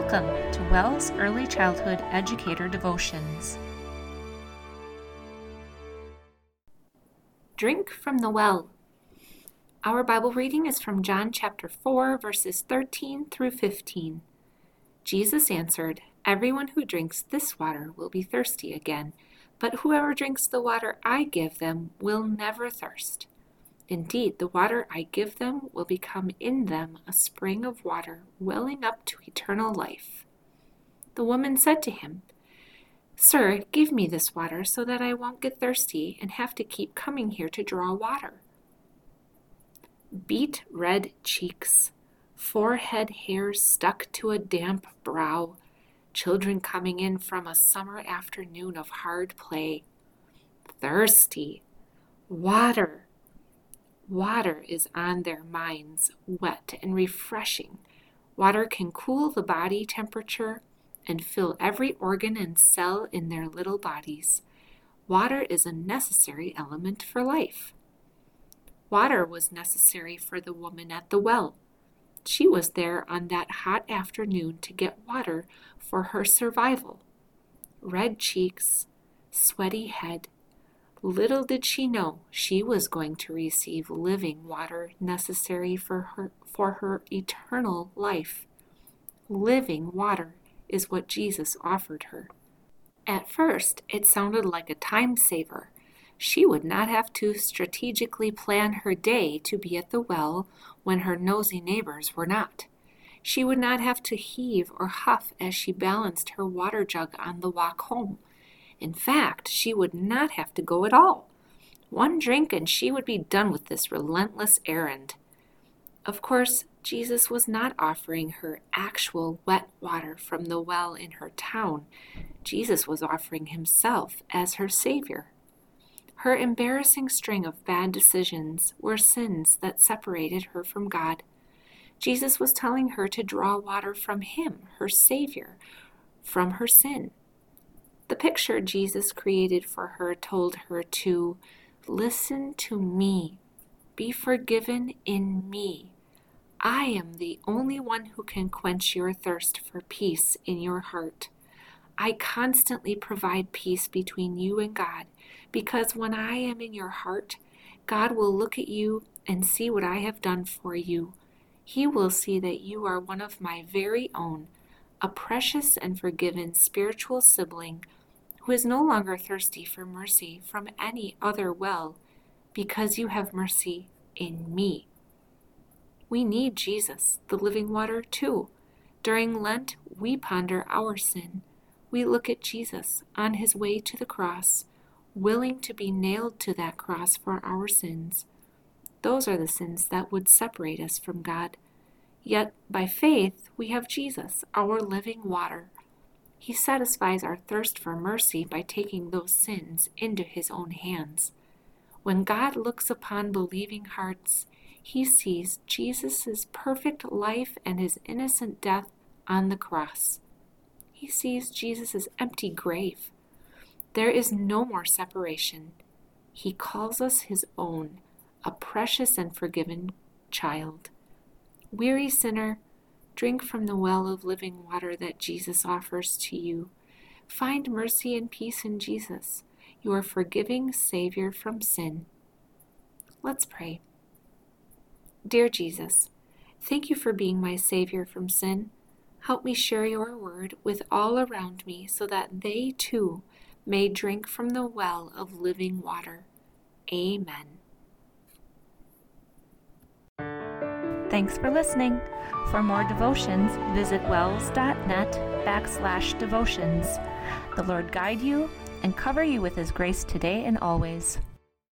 Welcome to WELS Early Childhood Educator Devotions. Drink from the well. Our Bible reading is from John chapter 4, verses 13 through 15. Jesus answered, "Everyone who drinks this water will be thirsty again, but whoever drinks the water I give them will never thirst. Indeed, the water I give them will become in them a spring of water welling up to eternal life." The woman said to him, "Sir, give me this water so that I won't get thirsty and have to keep coming here to draw water." Beet red cheeks, forehead hair stuck to a damp brow, children coming in from a summer afternoon of hard play. Thirsty. Water. Water is on their minds, wet and refreshing. Water can cool the body temperature and fill every organ and cell in their little bodies. Water is a necessary element for life. Water was necessary for the woman at the well. She was there on that hot afternoon to get water for her survival. Red cheeks, sweaty head. Little did she know she was going to receive living water necessary for her eternal life. Living water is what Jesus offered her. At first, it sounded like a time saver. She would not have to strategically plan her day to be at the well when her nosy neighbors were not. She would not have to heave or huff as she balanced her water jug on the walk home. In fact, she would not have to go at all. One drink and she would be done with this relentless errand. Of course, Jesus was not offering her actual wet water from the well in her town. Jesus was offering himself as her Savior. Her embarrassing string of bad decisions were sins that separated her from God. Jesus was telling her to draw water from him, her Savior, from her sin. The picture Jesus created for her told her to listen to me, be forgiven in me. I am the only one who can quench your thirst for peace in your heart. I constantly provide peace between you and God, because when I am in your heart, God will look at you and see what I have done for you. He will see that you are one of my very own, a precious and forgiven spiritual sibling who is no longer thirsty for mercy from any other well, because you have mercy in me. We need Jesus, the living water, too. During Lent, we ponder our sin. We look at Jesus on his way to the cross, willing to be nailed to that cross for our sins. Those are the sins that would separate us from God. Yet, by faith, we have Jesus, our living water. He satisfies our thirst for mercy by taking those sins into his own hands. When God looks upon believing hearts, he sees Jesus' perfect life and his innocent death on the cross. He sees Jesus' empty grave. There is no more separation. He calls us his own, a precious and forgiven child. Weary sinner, drink from the well of living water that Jesus offers to you. Find mercy and peace in Jesus, your forgiving Savior from sin. Let's pray. Dear Jesus, thank you for being my Savior from sin. Help me share your word with all around me so that they too may drink from the well of living water. Amen. Thanks for listening. For more devotions, visit wels.net/devotions. The Lord guide you and cover you with his grace today and always.